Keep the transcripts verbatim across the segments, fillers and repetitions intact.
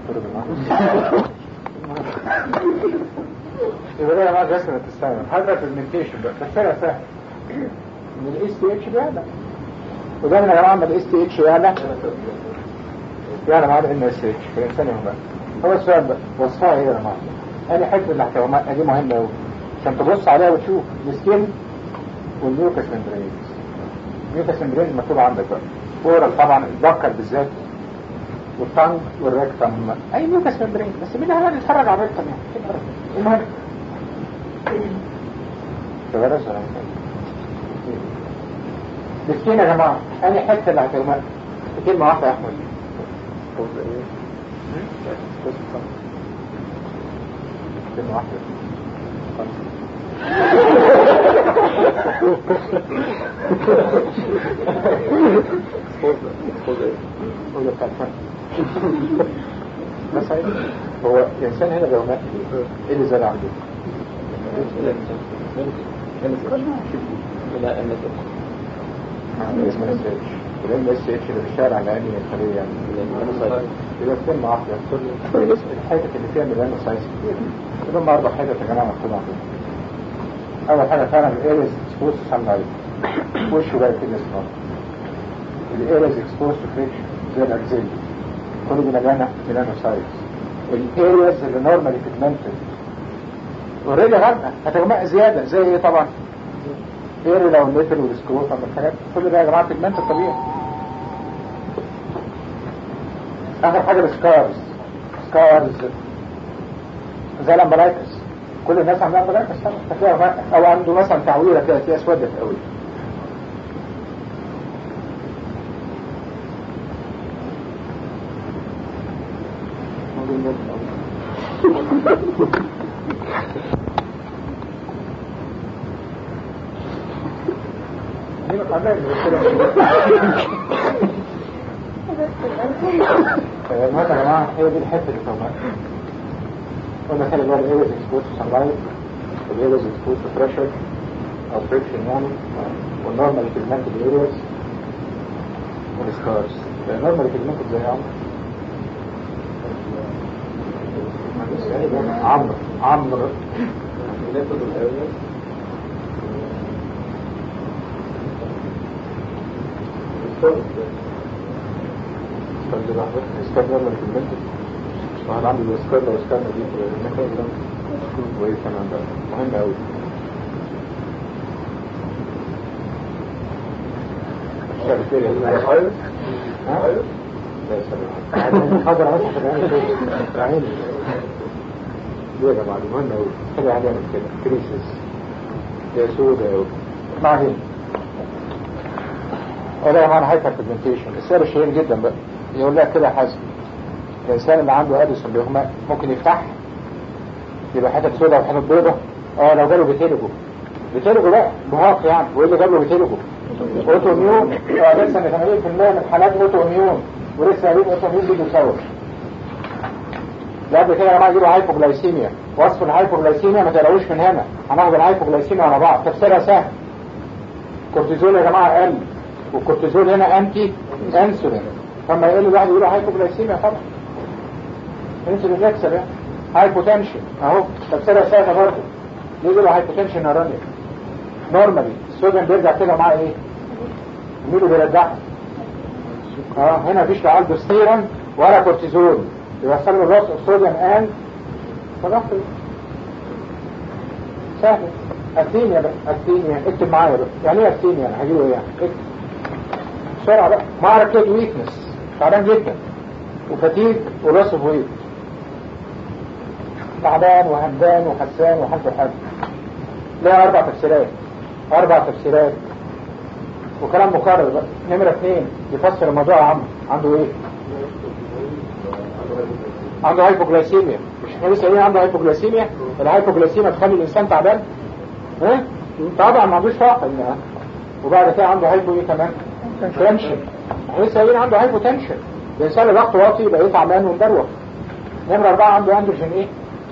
دكتور بالمعنى يبقى ده معاه رسمة التستايم هذا برزنتيشن بقى تفسيرها سهل من الاس تي اتش بيعلى ودايما يا جماعه من الاس تي اتش يعلى يعلى مع الان اس اتش في الانسان يوم هو السؤال بقى وصفها ايه يا جماعه؟ انا حته الاحتمالات دي مهمه قوي عشان تبص عليها وتشوف السكين والميوكس ممبرين. الميوكس ممبرين مكتوب عندك بقى اورال طبعا الذكر بالذات والتانج والريكتم اي ميوكس ممبرين بس مين اللي هيتفرج على الريكتم يعني المهم تبرز ولا السكين يا جماعه انا حته الاحتمالات كلمه واحده يا احمد كلمة واحدة بس هو الإنسان هنا لو مات إيه اللي زاد عنده؟ لا أنا كده اسمه اس اتش ولما اس اتش اللي بالشارع العيني الخلية يعني يبقى كلمة واحدة الحاجة اللي فيها ميلانو ساينس كتير كلهم أربع حاجات يا جماعة مكتوب عندهم. أول حاجة فعلا الإيريز اكسبوز تو سان لايت وشه بقى كده اسمه الإيريز اكسبوز تو فريكشن زي الأكزيل كل دي مليانة ميلانو ساينس. الإيريز اللي نورمالي بيجمنتد اوريدي غامقة هتغمق زيادة زي إيه طبعا؟ إيري لو الليتل والسكروتم والحاجات كل ده يا جماعة بيجمنت الطبيعي. آخر حاجة السكارز سكارز زي الامبلايكس كل الناس عندها امبلايكس او عنده مثلا تعويره كده تلاقيها اسودت قوي. المهم يا جماعه هي دي الحته اللي فوقها قلنا كده اللي هو الايريز اكسبوز تو سان لايت والايريز اكسبوز تو بريشر او فريكشن يعني والنورمال بيجمنتد ايريز والسكارز. النورمال بيجمنتد زي عمرو عمرو عمرو ناخد الايريز استنى لحظه استنى نورمال بيجمنتد واحد عنده الاسكار لو اسكارنا دي الميكانيزم كويس كمان ده مهم قوي. الشغل كده ايوه ايوه لا سلام حاضر اهو في العين دي يا جماعه مهم قوي كده هنعمل كده كريسيس يا سودا قوي اسمع هنا ولا يا جماعه هايبر بيجمنتيشن السؤال الشهير جدا بقى يقول لك كده حسب الإنسان اللي عنده أديسون بيهما ممكن يفتح يبقى حتة سوداء وحتة بيضة. اه لو جاله بيتيلجو بيتيلجو لا بهاق يعني وايه اللي جاله بيتيلجو اوتو اميون. اه لسه ان ثمانين بالمية من الحالات اوتو اميون ولسه قايلين اوتو اميون دي بيصور لا قبل كده يا جماعه يجيبوا هايبوغلايسيميا. وصف الهايبوغلايسيميا ما تقلقوش من هنا هناخد الهايبوغلايسيميا على بعض تفسيرها سهل. كورتيزول يا جماعه قل والكورتيزول هنا انتي انسولين فما يقل الواحد يقول هايبوغلايسيميا طبعا انسولين يكسب يعني هايبوتنشن اهو تفسيرها سهله برضه يجي له هايبوتنشن نورمالي نورمالي الصوديوم بيرجع كده معاه ايه؟ ميله بيرجعه. اه هنا مفيش لا الدوستيرون ولا كورتيزون يوصل له الراس الصوديوم ان خلاص سهل. اكتينيا بقى اكتينيا اكتب معايا بقى يعني ايه اكتينيا يعني هجيبه ايه يعني اكتب بسرعه بقى معركه ويكنس تعبان جدا وفتيج وراس ويت تعبان وهمدان وحسان وحالته حد لها اربع تفسيرات اربع تفسيرات وكلام مكرر بقى. نمرة اثنين يفسر الموضوع يا عم عنده ايه؟ عنده هايبوغلايسيميا. مش احنا لسه قايلين عنده هايبوغلايسيميا؟ الهايبوغلايسيميا تخلي الانسان تعبان؟ ها؟ طبعا ما عندوش طاقه انها وبعد كده عنده هايبو ايه كمان؟ تنشن. احنا لسه قايلين عنده هايبو تنشن. الانسان اللي ضغطه واطي يبقى تعبان ومدروخ. نمرة أربعة عنده اندروجين ايه؟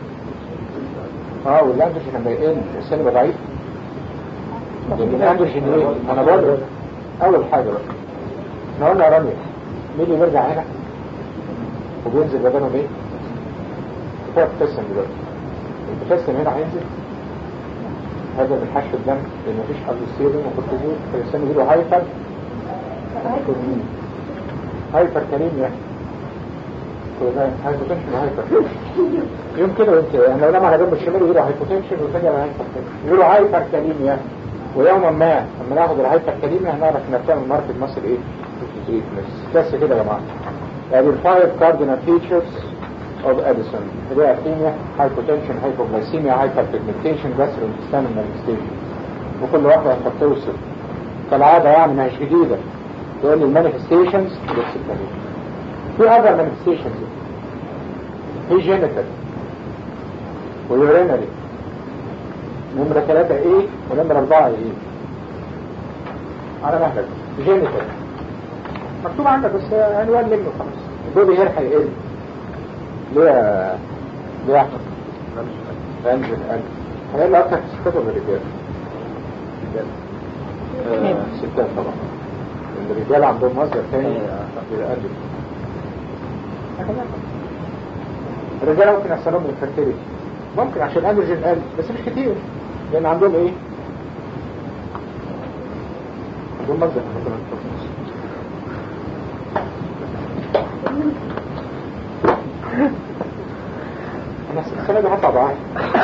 اه والاندروجين لما يقل الانسان يبقى ضعيف. الاندروجين ايه؟ انا بقول اول حاجه بقى احنا قلنا رمي مين اللي بيرجع هنا وبينزل بدنه بايه؟ هو البوتاسيوم دلوقتي. البوتاسيوم هنا هينزل، هذا من حشو الدم لان مفيش الدوستيرون وكورتيزول، فالانسان يجيله هايبر هايبر كاليميا، هايبوتنشن هايبر يوم كده وانت يعني لو نام على جنب الشمال يجيله هايبوتنشن وفجأة هايبر يجيله هايبر كاليميا. ويوما ما لما ناخد الهايبر كاليميا هنعرف انها بتعمل ماركت مصر ايه؟ بس كده يا جماعه. يعني الفايف كاردينال فيتشرز اوف اديسون اللي هي اثيميا، هايبوتنشن، هايبوغلايسيميا، هايبر بيجمنتيشن، جاستروانتستينال مانيفستيشن، وكل واحده انت بتوصف كالعاده يعني ما هيش جديده تقول لي المانيفستيشنز في اذر مانيفستيشنز في جينيتال ويورينري. نمرة ثلاثة ايه ونمرة اربعة ايه على مهلك. جينيتال مكتوب عندك بس عنوان منه خلاص. البودي هير هيقل ليه ليه احمد انجل انجل هيقل اكتر في الستات ولا الرجال؟ الستات طبعا. الرجال عندهم مصدر ثاني للانجل. الرجال ممكن يحصل لهم الفرتيليتي ممكن عشان الانرجين قل بس مش كتير لان عندهم ايه؟ عندهم مصدر انا السنه دي هطلع ضعيف.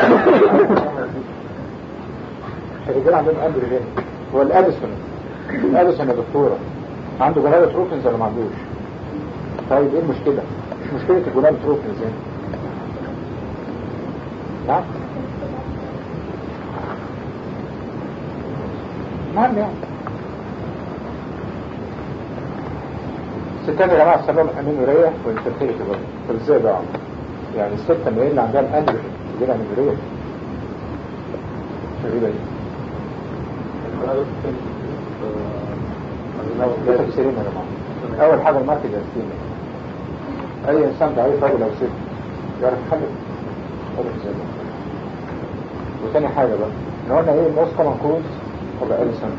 الرجال عندهم اندروجين. هو الاديسون الاديسون يا دكتوره عنده جلالة روكنز ولا ما عندوش؟ طيب ايه المشكله؟ مش مشكله الجلالة روكنز يعني نعم مهم يعني. الستات يا جماعه السبب امينوريه وانفيرتيليتي برضه. طب ازاي بقى؟ يعني الست لما يقل عندها الاندروجين يجيلها امينوريه غريبه دي. ده تفسيرين يا جماعه. اول حاجه الماركت الجنسيه. اي انسان ضعيف راجل او ست يعرف يخلف ولا ازاي؟ وثاني حاجه بقى احنا قلنا ايه الموست كومن كوز اوف اديسون؟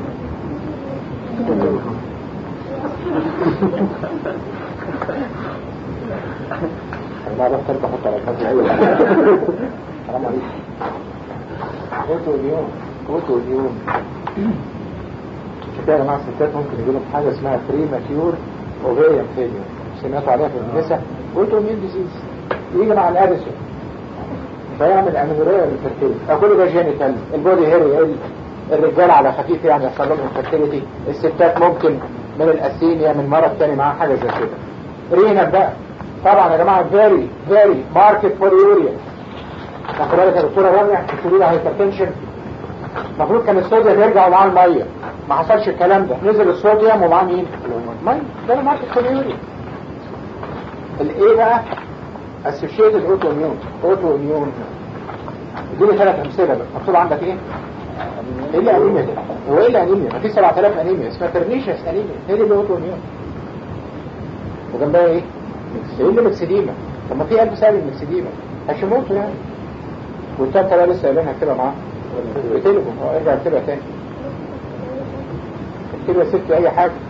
انا بعرف تربح حتى على الفاضي. ايوه حرام عليك. اوتو اليوم اوتو اليوم كده يا جماعه. الستات ممكن يجيلهم حاجه اسمها بريماتيور اوفيريان فيلير سمعتوا عليها في النساء. اوتو مين ديزيز يجي مع الاديسون فيعمل امينوريا بالفرتيليتي. كل ده جينيتال. البودي هير يقل. الرجال على خفيف يعني يحصل لهم انفيرتيليتي. الستات ممكن من الاسيميا من مرض تاني معاه حاجه زي كده. رينا بقى طبعا يا جماعه فيري فيري ماركت فور يوريا. تاخد بالك يا دكتوره رانيا بتقول لها هايبرتنشن. المفروض كان الصوديوم يرجع ومعاه الميه. ما حصلش الكلام ده. نزل الصوديوم ومعاه مين؟ الميه. ده ماركت فور يوريا. الايه بقى؟ اسوشيتد اوتو اميون. اوتو اميون اديني ثلاث امثله بقى. مكتوب عندك ايه؟ ايه اللي انيميا ده؟ هو ايه اللي انيميا؟ ما في سبعة آلاف انيميا اسمها ترنيشس انيميا. ايه اللي اوتو اميون؟ وجنبها ايه؟ ايه اللي مكسديما؟ طب ما في قلب سالب المكسديما هشموته يعني. والتالتة بقى لسه قايلينها كده معاه بتلبه. اه ارجع اكتبها تاني. اكتبها يا ستي اي حاجه.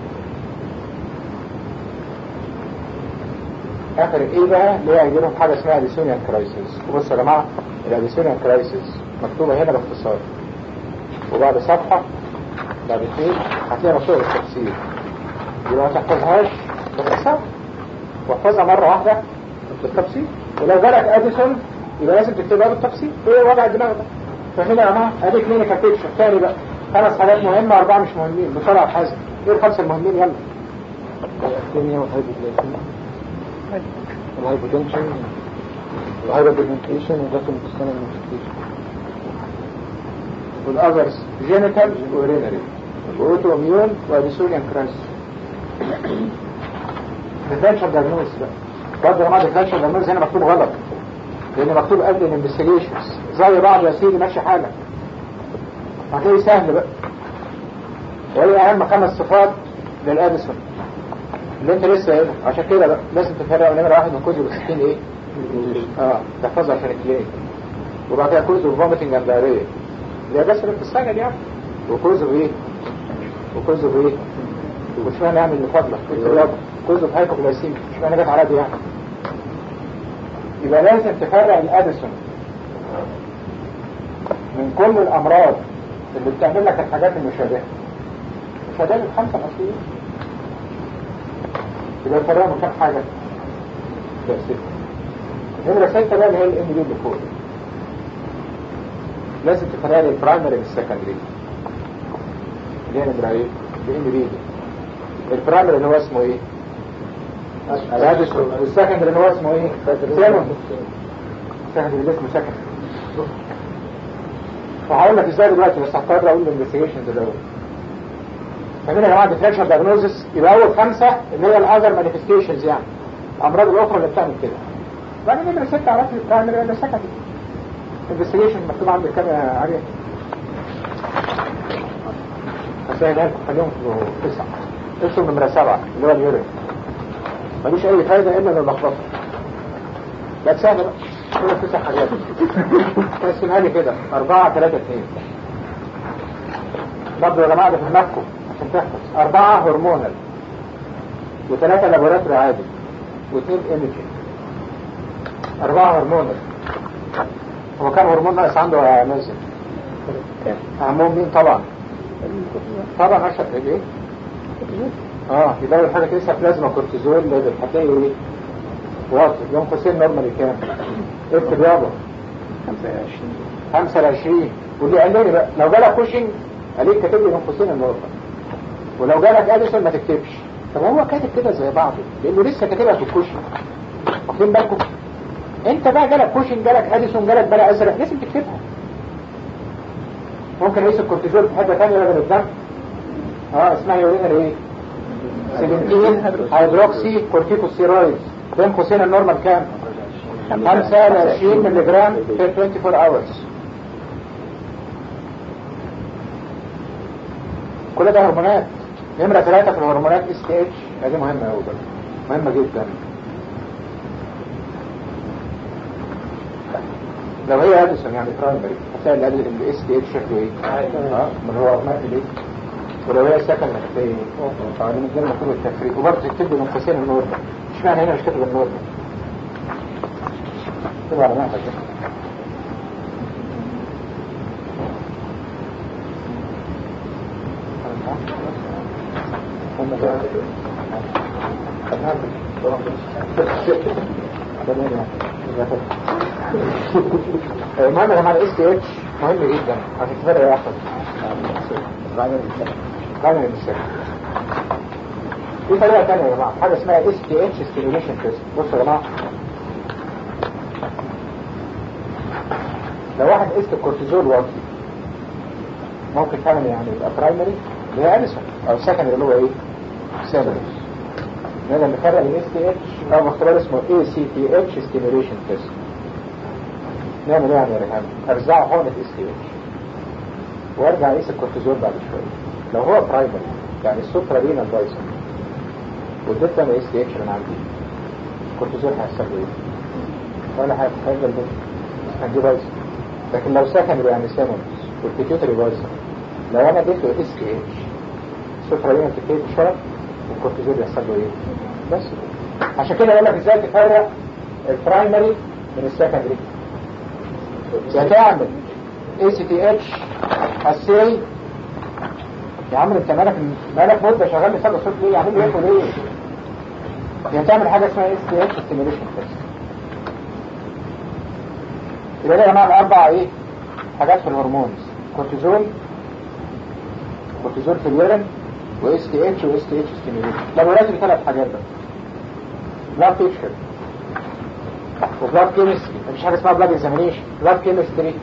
اخر ايه بقى اللي هي هيجيلهم حاجه اسمها اديسونيان كرايسيس. وبصوا يا جماعه الاديسونيان كرايسيس مكتوبه هنا باختصار وبعد صفحه بعد اثنين هتلاقي مكتوبه بالتفصيل. يبقى ما تحفظهاش باختصار واحفظها مره واحده بالتفصيل. ولو جالك اديسون يبقى لازم تكتبها بالتفصيل. ايه وضع الدماغ ده؟ فهنا يا جماعه ادي كلينيكال بيكتشر ثاني بقى. خمس حاجات مهمه اربعه مش مهمين. بسرعه حازم. ايه الخمسه المهمين؟ يلا. الاسكيميا والهايبوغلايسيميا الهايبوتنشن الهايبربيجمنتيشن والجاستروانتستينال مانيفستيشن والاذرز جينيتال ورينري واوتو اميون واديسونيان كرايسيس. ديفرنشال دايجنوز بقى. برضه يا جماعه ديفرنشال دايجنوز هنا مكتوب غلط لان مكتوب قبل الانفستيجيشنز زي بعض يا سيدي ماشي حالك. هتلاقي سهل بقى. وهي اهم خمس صفات للاديسون اللي انت لسه قايلها. عشان كده بقى لازم تفرق نمره واحد من كوزو بالستين ايه؟ اه تحفظها عشان الكلينيك. وبعد كده كوزو فوميتنج اند دايريا اللي هي بس بتستعجل يعني. وكوزو ايه؟ وكوزو ايه؟ ومش معنى نعمل لفضلك كوزو هايبوغلايسيميا. مش معنى جت على دي يعني. يبقى لازم تفرق الاديسون من كل الامراض اللي بتعمل لك الحاجات المشابهه. مشابهه الخمسه الاصليه يبقى تفرقها من كام حاجه؟ ده سته. نمره سته بقى اللي هي الام دي اللي فوق، لازم تفرق البرايمري من السكندري. اللي هي نمره ايه؟ الام دي. البرايمري اللي هو اسمه ايه؟ الاديسون. والسكندري اللي هو اسمه ايه؟ سيمون. السكندري اللي اسمه سكندري. فهقول لك ازاي دلوقتي، بس هضطر اقول الانفستيجيشنز الاول. فمن يا جماعه ديفرنشال دايجنوزس يبقى اول خمسه اللي هي الاذر مانيفستيشنز، يعني الامراض الاخرى اللي بتعمل كده. بعدين نمره سته عرفت البرايمري ولا السكندري. انفستيجيشن مكتوب عندك كام يا عريان؟ هسهلها لكم، خليهم في تسعه. اسم نمره سبعه اللي هو اليورين، ملوش اي فايده الا لو لخبطه. لا تسهل بقى، كل تسع حاجات تقسمها لي كده أربعة ثلاثة اثنين. برضه يا جماعة ده في دماغكم عشان تحفظ. أربعة هرمونال وثلاثة لابوراتوري عادي واثنين ايميجنج. أربعة هرمونال. هو كان هرمون ناقص عنده يا مازن؟ أهمهم مين طبعا؟ طبعا أشهر إيه؟ اه يبقى أول حاجة تقيسها بلازما كورتيزول ليفل، هتلاقي إيه؟ واطي. يوم قوسين نورمالي كام؟ اكتب يابا خمسة لعشرين. واللي قال لي بقى لو جالك كوشنج قاليك كاتب لي يوم قوسين النورمال، ولو جالك اديسون ما تكتبش. طب هو كاتب كده زي بعضه لانه لسه كاتبها في الكوشنج. واخدين بالكم؟ انت بقى جالك كوشنج، جالك اديسون، جالك بلا ازرق، لازم تكتبها. ممكن يقيس الكورتيزول في حته ثانيه غير الدم. اه اسمها يورينال ايه؟ سبعتاشر هيدروكسي كورتيكوستيرويدز. بين قوسين النورمال كام؟ خمسة وعشرين ملي جرام في أربعة وعشرين hours. كل ده هرمونات. نمرة ثلاثة في الهرمونات اس تي اتش، دي مهمة أوي بقى، مهمة جدا. لو هي اديسون يعني برايمري هتلاقي الاس تي اتش شكله ايه؟ اه من هو هرمونات الايه؟ ولو هي سكن هتلاقي ايه؟ طبعا من غير ما تكون التفريق. وبرضه تكتب من قوسين النورمال. اشمعنى هنا مش كاتب النورمال؟ كده على مهلك ده. المهم يا جماعه الاس تي اتش مهم جدا عشان تفرق يا احمد. غاية من السكن. في طريقة تانية يا جماعة، حاجة اسمها اس تي اتش ستيميوليشن تيست. بصوا يا جماعة، لو واحد قست الكورتيزول واطي ممكن فعلا يعني يبقى برايمري اللي هي اديسون، او سكندري اللي هو ايه؟ سيميلر. نقدر نفرق الاس تي اتش او اختبار اسمه اي سي تي اتش ستيميوليشن تيست. نعمل ايه يعني يا ريهام؟ ارزعه حقنة اس تي اتش وارجع اقيس الكورتيزول بعد شوية. لو هو برايمري يعني السوبرا رينال بايسون واديت انا اس تي اتش من عندي، الكورتيزول هيحصل له ايه؟ ولا حاجة، هيفضل بس عندي بايسون. لكن لو سكندري يعني سيمونز والبيتيوتري بايسون، لو انا اديته اس تي اتش السوبرا رينال تبتدي تشتغل والكورتيزول يحصل له ايه؟ بس عشان كده اقول لك ازاي تفرق البرايمري من السكندري. يا تعمل اي سي تي اتش اسي يا عم، انت مالك مالك مده شغال لسه صوت ليه؟ يعمل له ايه ليه؟ يا تعمل حاجه اسمها اس تي اتش ستيميوليشن تيست. يبقى ده يا جماعه الاربع ايه حاجات في الهرمونز: كورتيزول، كورتيزول في اليورين، واس تي اتش واس تي اتش ستيميوليشن. لابوراتوري ثلاث حاجات بس: بلاد بيكشر وبلاد كيمستري. مفيش حاجه اسمها بلاد اكزامينيشن، بلاد كيمستري.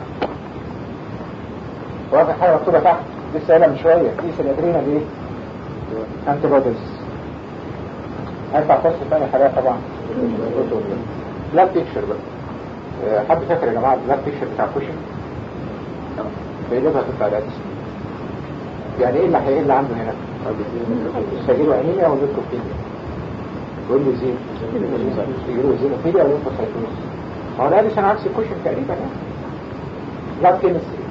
واخد حاجه مكتوبه تحت لسه قايلها من شويه، قيس الادرينال ايه؟ انتي بوديز. هيطلع فرصه ثانيه حاجات طبعا. بلاد بيكشر بقى، حد فاكر يا جماعه البلاد بيكشر بتاع كوشن؟ فيجيبها تطلع الادس. يعني ايه اللي هيقل عنده هنا؟ يجيله انيميا ولا ليكوبينيا؟ يقول له زين، يجيله زينوفيليا ولا ليكوسايتوز. هو الادس انا عكس الكوشن تقريبا. بلاد كيمستري،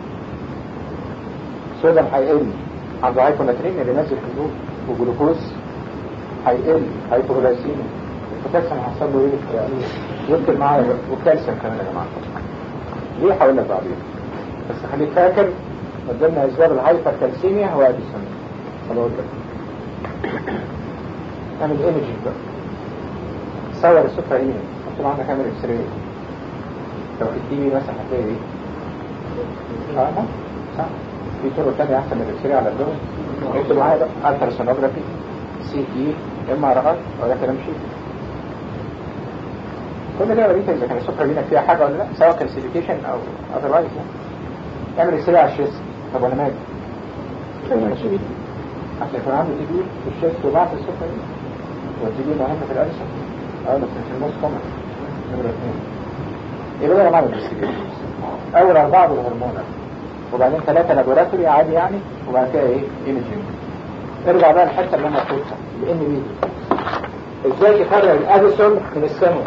الصوديوم هيقل عنده هايبوناتريميا اللي نازل حدود، وجلوكوز هيقل، هايبوغلايسيميا البوتاسيوم هيحصل له ايه؟ يمكن معايا والكالسيوم كمان يا جماعه. ليه هقول لك بعدين، بس خليك فاكر من ضمن اسباب الهايبر كالسيميا هو اديسون. انا قلت لك اعمل ايمجنج بقى، صور السفرة ايه مكتوب عندك كاميرا اكس راي. لو في التي في مثلا هتلاقي ايه؟ اه صح. في طرق تانية احسن من الاكس راي على اللون. اكتب معايا بقى التراسونوجرافي، سي تي، ام ار اي، ولا كلام شيء. كل ده وريك اذا كان السفرة دي فيها حاجة ولا لا، سواء كالسيفيكيشن او اذروايز. اعمل اكس راي على الشيست. طب وانا مالي؟ عشان يكون عنده تي بي في الشيست وبعد السفرة دي. والتي بي مهمة في الألسن. اه بس مش الموست كومن. نمرة اثنين يبقى ده معنا الانفستيجيشن. اول اربعة بالهرمونات، وبعدين ثلاثة لابوراتوري عادي يعني، وبعد كده ايه؟ ايمجينج. ارجع بقى الحته اللي انا قلتها الان بي. ازاي تفرق الاديسون من السامون؟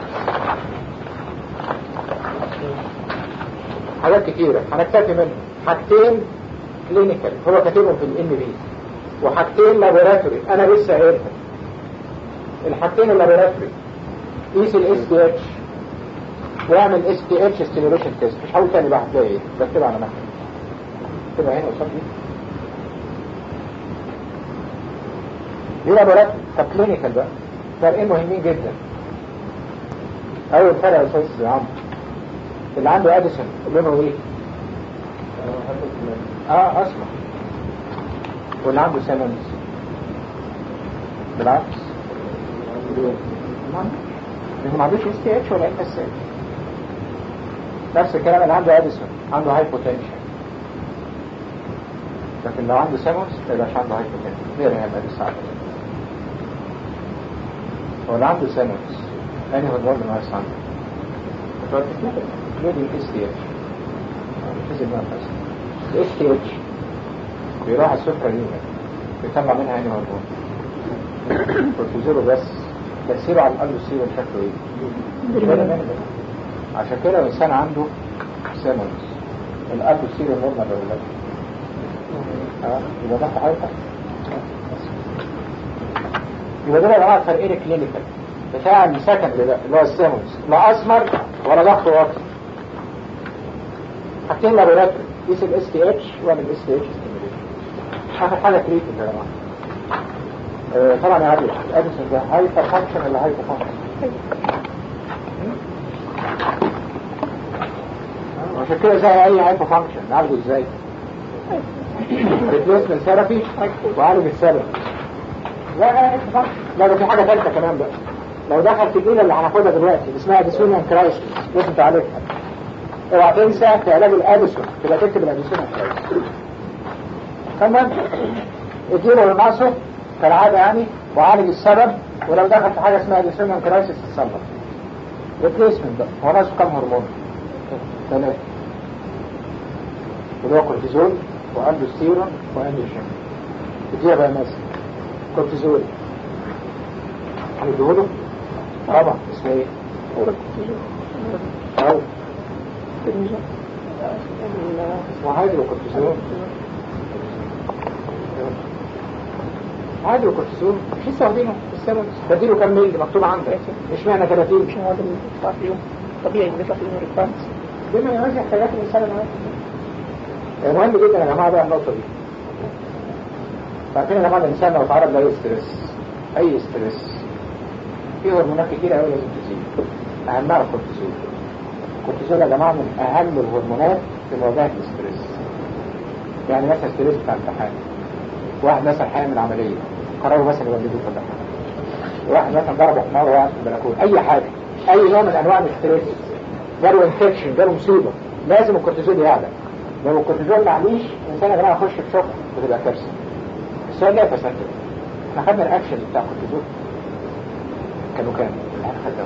حاجات كتيرة هنكتفي منهم. حاجتين كلينيكال هو كاتبهم في الان بي، وحاجتين لابوراتوري انا لسه قايلها. الحاجتين اللابوراتوري قيس الاس تي اتش واعمل اس تي اتش ستيميوليشن تيست. مش هقول تاني بقى، هتلاقي ايه؟ بكتبها على مكتب كده هنا قصاد دي. دي لابوراتوري. طب كلينيكال بقى فرقين مهمين جدا. اول فرق يا استاذ يا عمرو، اللي عنده اديسون لونه ايه؟ اه اسمر. واللي عنده سيمونز بالعكس ما عندوش اس تي اتش ولا اف اس اتش. نفس الكلام اللي عنده اديسون عنده هايبوتنشن، لكن لو عنده سيمونز ما يبقاش عنده هايبوتنشن. ليه يا هبقى لسه عارف؟ هو اللي عنده سيمونز انهي هو الورد ناقص عنده؟ including اس تي اتش. مش ما بس الاس تي اتش بيروح على السفرة اليمين بيطلع منها انهي هرمون؟ كورتيزول بس. تأثيره على القلب والسيرة شكله ايه؟ عشان كده الانسان عنده سيمونز القلب والسيرة نورمال ولا لا؟ اه يبقى ده حاجة. يبقى ده يا جماعه فرقين كلينيكال بتاع السكند ده اللي هو السيمونز، لا اسمر ولا ضغط واطي. حاطين لابوراتوري قيس الاس تي اتش واعمل الاس تي اتش ستيميوليشن. اخر حاجه تريتمنت يا جماعه. آه طبعا يا عادل اديسون ده هايبر فانكشن ولا هايبر فانكشن؟ عشان كده زي اي هايبر فانكشن نعالجه ازاي؟ ريبليسمنت ثيرابي وعالج السبب. لا لا ده في حاجه ثالثه كمان بقى. لو دخل في الجيله اللي هناخدها دلوقتي اللي اسمها اديسون كرايسيس لازم تعالجها. اوعى تنسى في علاج الاديسون تبقى تكتب الاديسون كرايسيس. تمام؟ اديله اللي ناقصه كالعاده يعني وعالج السبب. ولو دخل في حاجه اسمها اديسون كرايسيس تصلح. ريبليسمنت بقى هو ناقصه كام هرمون؟ ثلاثه. اللي هو كورتيزول واندوستيرون واندوشين. اديها بقى مثلا كورتيزول هنديهوله طبعا اسمه ايه؟ او اسمه هيدرو كورتيزول. هيدرو كورتيزول مش لسه واخدينه السبب بديله كام ميل مكتوب عندك؟ اشمعنى ثلاثين؟ مش هو ده اللي بيطلع في يوم طبيعي اللي بيطلع في يوم ريفرنس بما يوازي احتياجات الانسان العادي. مهم جدا يا جماعه بقى النقطه دي. فعارفين يا جماعه الانسان لو تعرض لاي ستريس اي ستريس في هرمونات كتير قوي لازم تزيد. اهمها الكورتيزول. الكورتيزول يا جماعه من اهم الهرمونات في مواجهه الاستريس. يعني مثلا ستريس بتاع امتحان، واحد مثلا هيعمل عمليه قرروا مثلا يولدوه في الامتحان، واحد مثلا ضرب حمار وقع في البلكونه، اي حاجه اي نوع من انواع الاستريس، جاله انفكشن جاله مصيبه لازم الكورتيزول يعلى. لو الكورتيزول معليش الانسان يا جماعه يخش في شوك بتبقى كارثه. السؤال ده فسنت احنا خدنا الاكشن بتاع الكورتيزول كانوا كام؟ خدنا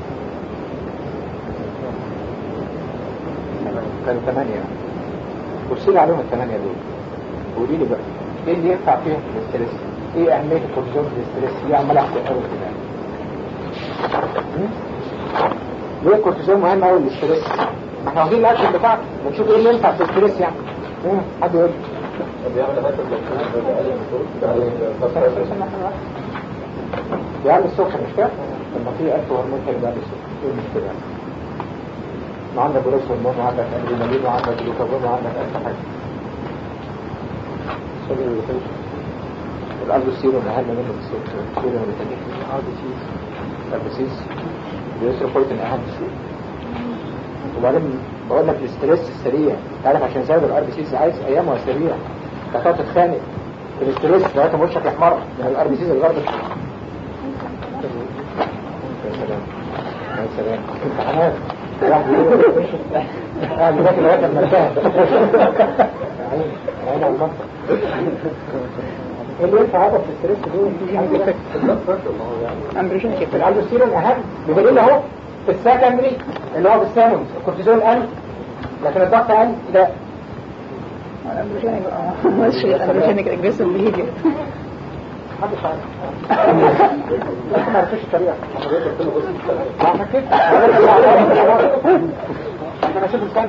كانوا ثمانية. وصيل عليهم الثمانية دول. قولي لي بقى ايه اللي ينفع فيهم في الاسترس؟ ايه اهمية الكورتيزول في الاسترس؟ ليه عمال احكي قوي كده؟ ليه الكورتيزول مهم قوي للاسترس؟ ما احنا واخدين الاكشن بتاعته بنشوف ايه اللي ينفع في الاسترس يعني. امم حد يقول بيعمل السكر مش كده؟ لما في ألف هرمون حلو بعد السكر ايه المشكلة؟ ما عندك بروس هرمون وعندك أدرينالين وعندك جلوكاجون وعندك ألف حاجة. الألبوستيرون أهم منه السكر. الألبوستيرون اللي تجيك الألبوسيس الألبوسيس الإريثروبويتين أهم. وبعدين بقول لك الاسترس السريع، تعرف عشان يزود الألبوسيس عايز أيام وسريع، هتقعد تتخانق في الاسترس لغاية ما وشك يحمر من الألبوسيس الغرب. يا سلام يا سلام امتحانات واحد يقول قاعد يذاكر لغايه لما انتهى عين عين على المنطق. ايه اللي ينفع هذا في الستريس دول؟ اندروجينيك في الالبوستيرون اهم بدليل اهو في السكندري اللي هو بالسامونز الكورتيزول قل لكن الضغط قل. لا الاندروجينيك ماشي الاندروجينيك اجريسيف بيهيفير محدش عارف. لا ما عرفتش الطريقه عشان كده انا اشوف الكلام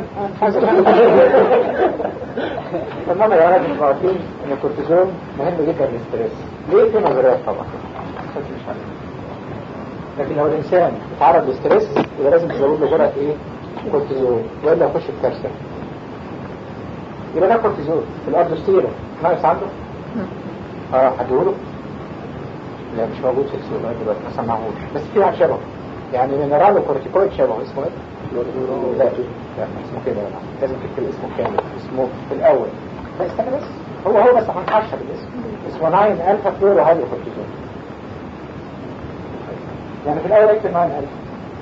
تمام يا ولاد. مش عارفين ان الكورتيزون مهم جدا للستريس. ليه؟ في نظريات طبعا مش عارف. لكن لو الانسان اتعرض للستريس يبقى لازم تزود له جرعه ايه؟ كورتيزون والا يخش في كارثه. يبقى ده كورتيزون في الالبوستيرون ناقص عنده؟ اه هديهوله؟ لا مش موجود في السوق دلوقتي ما سمعهوش بس في واحد شبه يعني مينرال وكورتيكويد شبه اسمه ايه؟ لا لا اسمه كده لا لازم تكتب اسمه كامل اسمه في الاول. لا استنى بس هو هو بس هنحشر الاسم اسمه ناين ألفا فلورو هذا كورتيزون. يعني في الاول اكتب ناين ألفا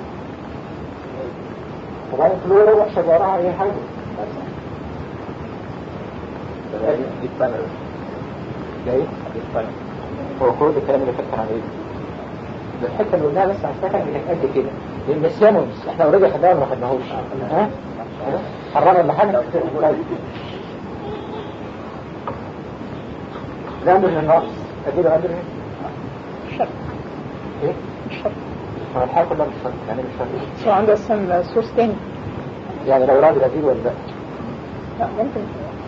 وبعدين فلورو واحشر وراها اي حاجه بس دي بانر ده ايه؟ دي بانر هو كل الكلام اللي فكر عليه الحته اللي قلناها بس على السكن اللي كانت قد كده لان السيمونز احنا اوريدي خدناها ما خدناهوش. ها حررنا ولا حاجه؟ ده اندروجين النقص اديله اندروجين شرط ايه؟ مش شرط هو الحاله كلها مش شرط يعني مش شرط شو عنده اصلا سورس تاني يعني لو راجل اديله ولا لا؟ لا ممكن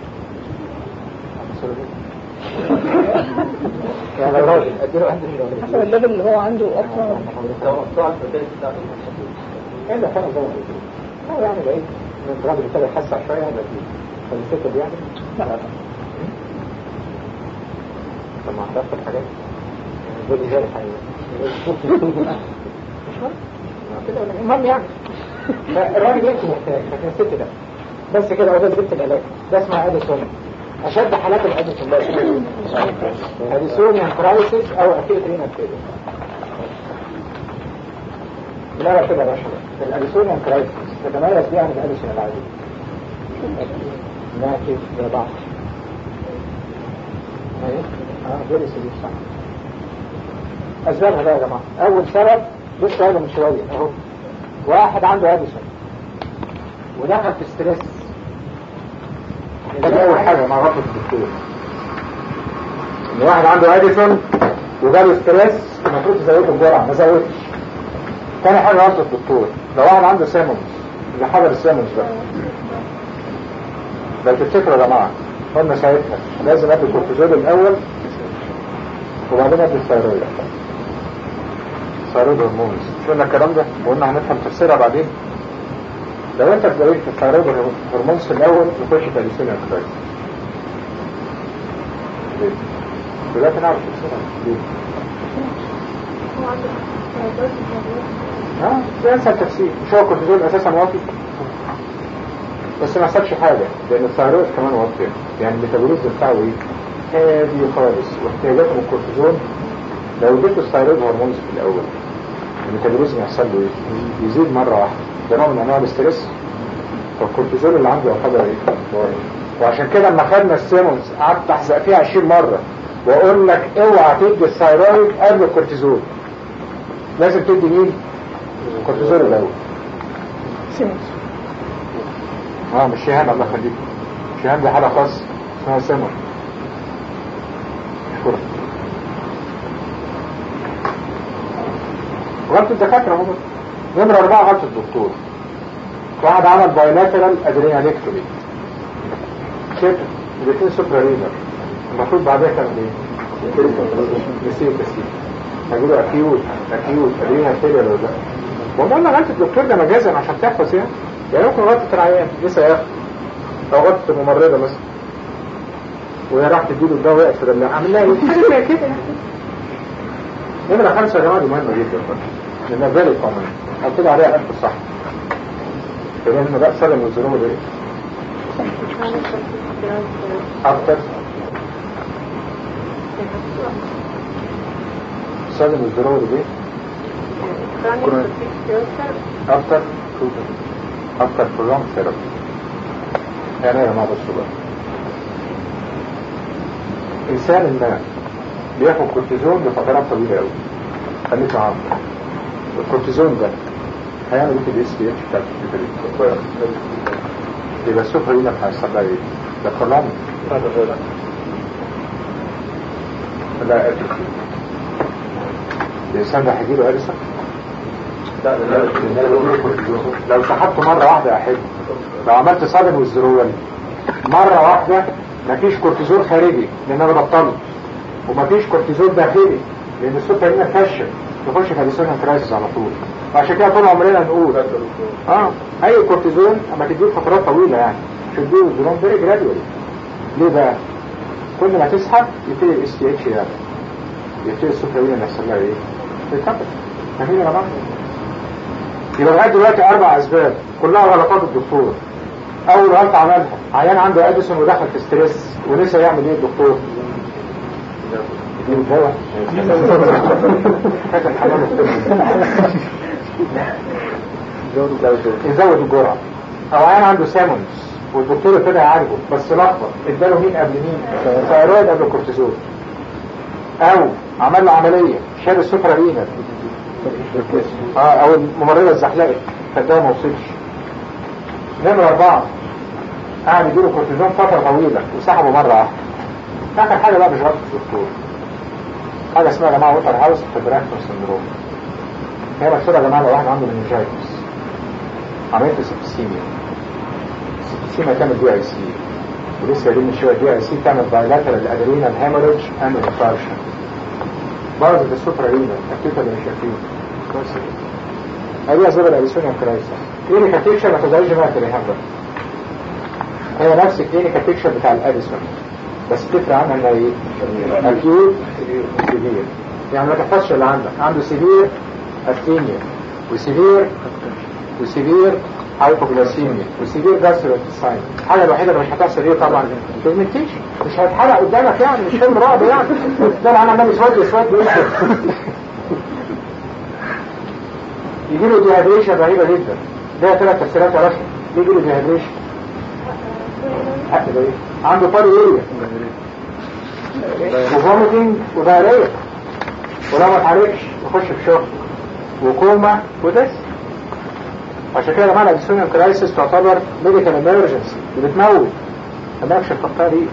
يعني لو راجل اديله اندروجين ولا حسب الليفل اللي هو عنده اصلا. ايه اللي كان زي هو يعني بعيد من الراجل ابتدى يحسع شويه ولا فالفكر يعني لا طب ما حضرت الحاجات دول ازاي الحقيقه مش مهم المهم يعني الراجل يمكن محتاج لكن الست ده بس كده هو ده جبت العلاج ده اسمها اديسون. اشد حالات الاديسون ده اديسونيان كرايسيس او اكيوت رينال فيلير. لا كده يا باشا الاديسونيان كرايسيس تتميز بيها عن الاديسون العادي لكن يا بعض ايه اه دول يسيبوا صح. اسبابها بقى يا جماعه اول سبب لسه قايله من شويه اهو واحد عنده اديسون ودخل في ستريس. ده اول حاجه مع رفض الدكتور ان واحد عنده اديسون وجاله ستريس المفروض تزوده الجرعه ما زودش. تاني حاجه رفض الدكتور لو واحد عنده سيمونز اللي حضر السيمونز بقى لو تفتكروا يا جماعه قلنا ساعتها لازم ادي الكورتيزول الاول وبعدين ادي الثيرويد الثيرويد هرمونز. قلنا الكلام ده وقلنا هنفهم تفسيرها بعدين. لو انت اتزوجت في الثيرويد هرمونز في الاول يخش في الاديسونيان كرايسيس. ليه؟ دلوقتي نعرف تفسيرها ليه؟ ها ده انسى تفسير مش هو الكورتيزول اساسا واطي بس ما حصلش حاجه لان الثيرويد كمان واطي يعني الميتابوليزم بتاعه ايه؟ هادي خالص واحتياجاته من الكورتيزون لو اديته الثيرويد هرمونز في الاول الميتابوليزم يحصل له ايه؟ يزيد مره واحده. ده نوع من انواع الاسترس فالكورتيزول اللي عنده يعتبر ايه؟ وعشان كده لما خدنا السيمونز قعدت احزق فيها عشرين مره واقول لك اوعى تدي الثيرويد قبل الكورتيزول. لازم تدي مين؟ الكورتيزول الاول. سيمونز اه مش شهان الله يخليك. شهان دي حاله خاصه اسمها سيمون. شكرا. غلطة الدكاترة هم. نمرة أربعة غلطة الدكتور. واحد عمل بايلاترال ادرينالكتومي. شكل الاثنين سوبرا رينر. المفروض بعدها تعمل ايه؟ نسيب نسيب. هجيله اكيوت اكيوت ادرينا فيلير ولا لا؟ والله انا غلطت الدكتور ده مجازا عشان تحفظ يعني يعني ممكن غلطة العيان لسه ياخد او غلطة الممرضة مثلا وهي راح تديله الدواء وقت في دمها اعمل لها ايه؟ حاجة زي كده يعني. نمرة خمسة يا جماعة دي مهمة جدا لأنها فيري كومن هبتدي عليها ألف الصح لأن بقى سلم والظروف دي أكتر سلم والظروف دي أكتر أكتر كلهم ثيرابي يعني يا جماعة بصوا بقى إنسان ما بياخد كورتيزون لفترات طويلة أوي خليك معاهم الكورتيزون ده هيعمل ايه في الاس بي اتش بتاعت الكورتيزون يبقى السكر هنا هيحصل لها ايه؟ ده كلام لا اتروفي الانسان ده هيجيله ارثة لا لا لو سحبته مرة واحدة يا حبيبي لو عملت صادم والزرول مرة واحدة مفيش كورتيزون خارجي لان انا بطلت ومفيش كورتيزون داخلي لان السكر هنا كشف يخش في الانسان كرايسيس على طول وعشان كده طول عمرنا نقول اه اي كورتيزون اما تديه فترات طويله يعني تديه الجرام فيري جراديولي ليه بقى؟ كل ما تسحب يبتدي الاس تي اتش يعني يبتدي السكر هنا يحصل لها ايه؟ تتكبر فاهمين يا جماعه؟ يبقى لغايه دلوقتي اربع اسباب كلها غلطات الدكتور. اول غلطه عملها عيان عنده اديسون ودخل في ستريس ولسه يعمل ايه الدكتور؟ الدواء يزود الجرعة او عيان عنده سامونز والدكتور ابتدى يعالجه بس لخبط اداله مين قبل مين ثايرويد قبل الكورتيزون او عمل له عملية شال السوبرالينا اه او الممرضة اتزحلقت فالدواء ما وصلش. نمرة اربعة قاعد يديله كورتيزون فترة طويلة وسحبه مرة واحدة. اخر حاجة بقى مش غلطة الدكتور حاجة اسمها يا جماعة ووتر هاوس فيبراكتور سندروم. هي مكسورة يا جماعة لو واحد عنده مننجايتس عملية السبتسيميا السبتسيميا تعمل دي اي سي ولسه دي من شوية دي اي سي تعمل بايلاترال ادرينال هيموريدج اند انفاركشن باظت السوبرالينا اكتيفة ولا مش اكتيفة كويس كده هذه اسباب الاديسونيوم كرايسيس. كلينيكال بيكتشر ما تزعلش بقى تلاقيها هي نفس الكلينيكال بيكتشر بتاع الاديسون بس تفرق عنها انها ايه؟ اكيد سيفير يعني ما تحفظش اللي عندك عنده سيفير اثينيا وسيفير وسيفير هايبوغلاسيميا وسيفير جاستروانترايتس. الحاجه الوحيده اللي مش هتحصل ايه طبعا الفيرمنتيشن مش هيتحرق قدامك يعني مش فيلم رعب يعني ده انا عمال اسود اسود يجي له ديهايدريشن رهيبه جدا ده ثلاث تفسيرات يا رشا يجي له ديهايدريشن عنده طريقية وفوميتنج ودايرية ولو ما اتحركش يخش في شغل وكوما ودس. عشان كده معنى الاديسونيوم كرايسيس تعتبر ميديكال امرجنسي اللي بتموت ما اكشف الطريق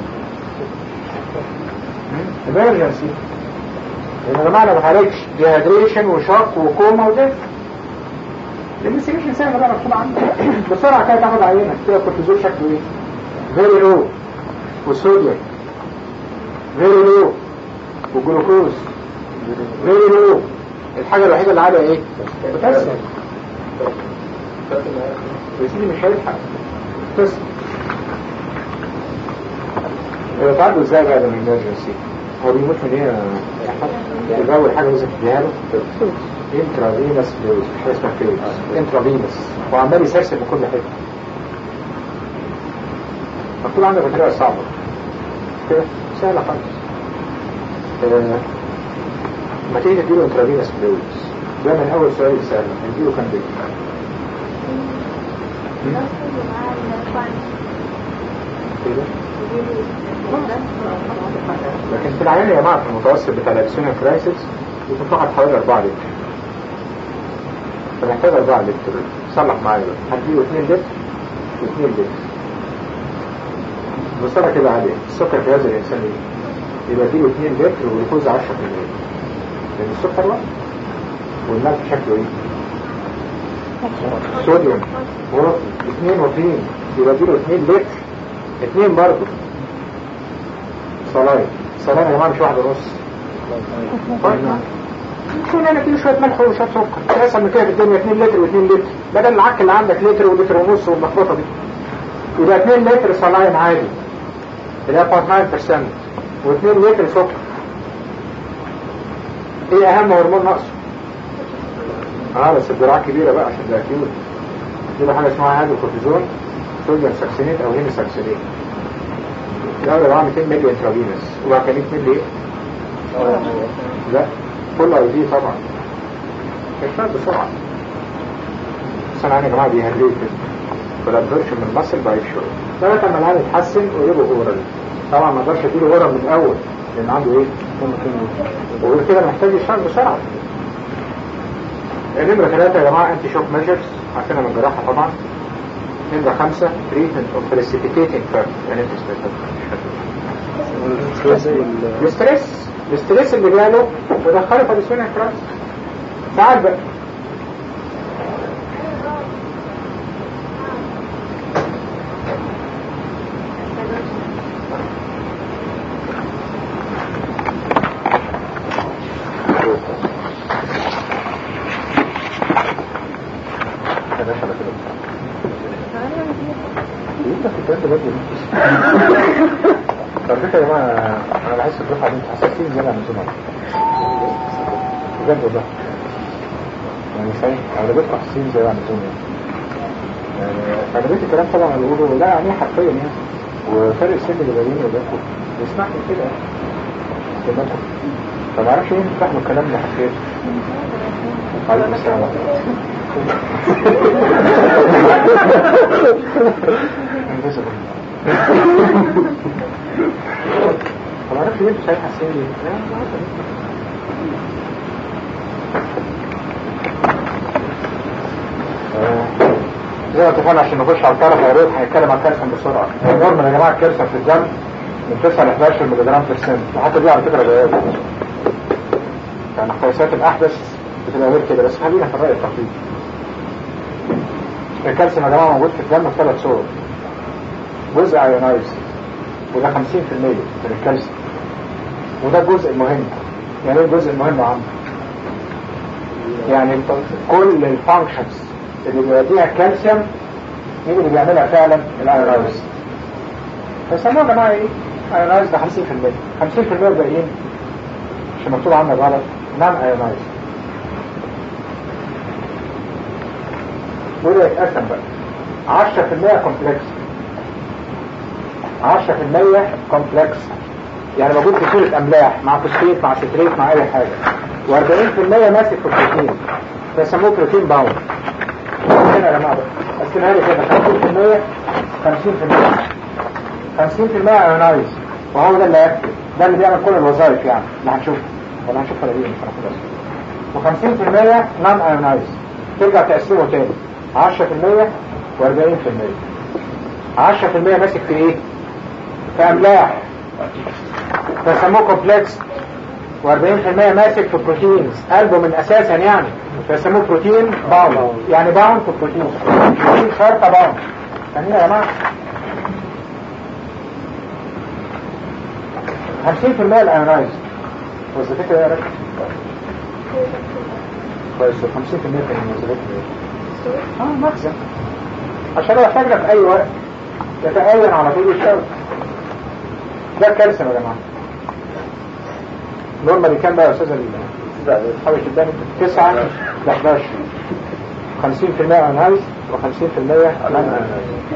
امرجنسي لان معنى ما اتحركش ديهايدريشن وشوك وكوما ودس الانفستيجيشن سهل بقى مكتوب عنده بسرعه كده تاخد عينه كده الكورتيزول شكله ايه؟ فيري لو والصوديوم فيري لو والجلوكوز فيري لو. الحاجه الوحيده اللي عادة ايه؟ بوتاسيوم يا سيدي مش هيلحق بوتاسيوم. هو تعرضوا ازاي بقى ده من الامرجنسي؟ هو بيموت من ايه؟ يبقى اول حاجه لازم تديها له انترافينس فلويد مش حاجه اسمها فلويد انترافينس وعمال يسرسل في كل حته مكتوب عندك بطريقه صعبه كده سهله خالص. آه. ما تيجي تديله انترافينس فلويد ده من اول سؤال يسأله نديله كام بيت كده لكن في العيان يا جماعه في المتوسط بتاع الاديسونيوم كرايسيس بتتفقد حوالي أربعة لتر فنحتاج أربعة لتر. صلح معايا بقى هديله اثنين لتر واثنين لتر بصرة كده عالية. السكر في هذا الإنسان ايه؟ يبقى اديله اثنين لتر والجلوكوز عشرة في المية لأن السكر واحد والملح شكله ايه؟ صوديوم اثنين واثنين يبقى اديله اثنين لتر اثنين برضه صلاية صلاية يا جماعة مش واحدة ونص شو انا اديله شويه ملح وشويه سكر، اسهل من كده في الدنيا. اتنين لتر و2 لتر بدل العك اللي عندك لتر ولتر ونص واللخبطه دي. يبقى اتنين لتر صلاين عادي اللي هي تسعة بالمية و2 لتر سكر. ايه اهم هرمون نقصه؟ اه بس الجرعه كبيره بقى عشان ده اكيد. دي حاجه اسمها هادو كورتيزون، صوديوم ساكسينيت او هيمي ساكسينيت. الاول يا جماعه ميتين مللي انترافينوس وبعد كده مية مللي ايه؟ لا كله اي دي طبعا كشفات بسرعه. بس انا يا جماعه بيهديه كده فالابزوربشن من المصل باي شويه لغايه لما العيال يتحسن ويبقى اورال. طبعا ما اقدرش اديله اورال من الاول لان عنده ايه؟ وغير كده محتاج يشتغل بسرعه. نمرة ثلاثة يا جماعة انتي شوك ميجرز عارفينها من الجراحة طبعا. نمرة خمسة تريتمنت اوف بريسيبيتيتنج فاكتور. يعني انت الستريس الستريس اللي جاله ودخله في السونيا كراس. تعال بقى طب فكرة يا جماعة أنا بحس الدفعة دي حساسين زيادة عن اللزوم بجد والله. يعني صحيح أغلبيتكم حساسين زيادة عن اللزوم يعني. أغلبية الكلام طبعا اللي بيقولوا لا يعني حرفيا يعني. وفرق السن اللي بيني وبينكم بيسمح لي كده كلماتكم. فما أعرفش إيه تفهموا الكلام اللي حكيته. عليكم السلام طب عرفت ليه انتوا شايف حاسين ليه؟ زي ما اتفقنا عشان نخش على الطرف يا ريت هنتكلم عن الكالسيوم بسرعه. نورمال يا جماعه الكالسيوم في الدم من تسعة ل حداشر مللي جرام في السن وحتى دي على فكره جيده. يعني القياسات الاحدث بتبقى غير كده بس خلينا في الراي التقليدي. الكالسيوم يا جماعه موجود في الدم في ثلاث صور. جزء ايونايز وده خمسين في المية من الكالسيوم وده الجزء المهم. يعني ايه الجزء المهم عنده؟ يعني كل الفانكشنز اللي بيوديها الكالسيوم مين اللي بيعملها فعلا؟ الايونايز. فسموها يا جماعه ايه؟ ايونايز ده خمسين في المية. خمسين في المية الباقيين مش مكتوب عنه غلط نان ايونايز. وده يتقسم بقى عشرة في المية كومبلكس عشرة في المية كومبلكس يعني موجود في صورة املاح مع فوسفيت مع ستريت مع اي حاجة. واربعين في المية ماسك في البروتين فيسموه بروتين باوند. هنا يا جماعة قسمها لي كده خمسين في المية خمسين في المية خمسين في المية ايونايز وهو ده اللي يكتب ده اللي بيعمل كل الوظائف يعني اللي هنشوفها ولا هنشوفها لديه مش هناخدها. وخمسين في المية نان ايونايز ترجع تقسمه تاني عشرة في المية واربعين في المية. عشرة في المية ماسك في ايه؟ في املاح فيسموه كومبلكس. واربعين في المية ماسك في بروتينز قلبه من اساسا يعني فيسموه بروتين باوند. يعني باوند في بروتين بروتين شرطة باوند. يعني يا جماعة خمسين في المية الايونايز وظيفتها ايه يا رجل؟ كويس. خمسين في المية كان وظيفتها ايه؟ اه مخزن عشان لو احتاجنا في اي وقت يتأين على طول الشغل. ده الكالسيوم يا جماعه. نورمالي كام بقى يا استاذ الحوش قدامي؟ تسعة ل حداشر. خمسين في المية انهايز وخمسين في المية لان